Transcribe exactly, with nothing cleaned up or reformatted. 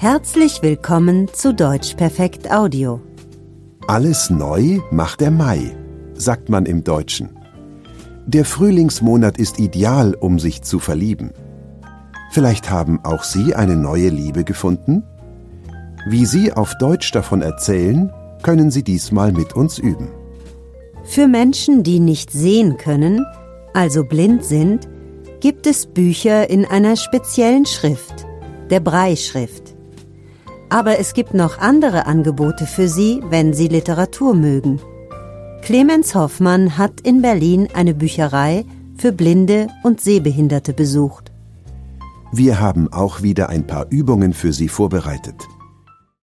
Herzlich willkommen zu Deutsch Perfekt Audio. Alles neu macht der Mai, sagt man im Deutschen. Der Frühlingsmonat ist ideal, um sich zu verlieben. Vielleicht haben auch Sie eine neue Liebe gefunden? Wie Sie auf Deutsch davon erzählen, können Sie diesmal mit uns üben. Für Menschen, die nicht sehen können, also blind sind, gibt es Bücher in einer speziellen Schrift, der Brailleschrift. Aber es gibt noch andere Angebote für Sie, wenn Sie Literatur mögen. Clemens Hoffmann hat in Berlin eine Bücherei für Blinde und Sehbehinderte besucht. Wir haben auch wieder ein paar Übungen für Sie vorbereitet.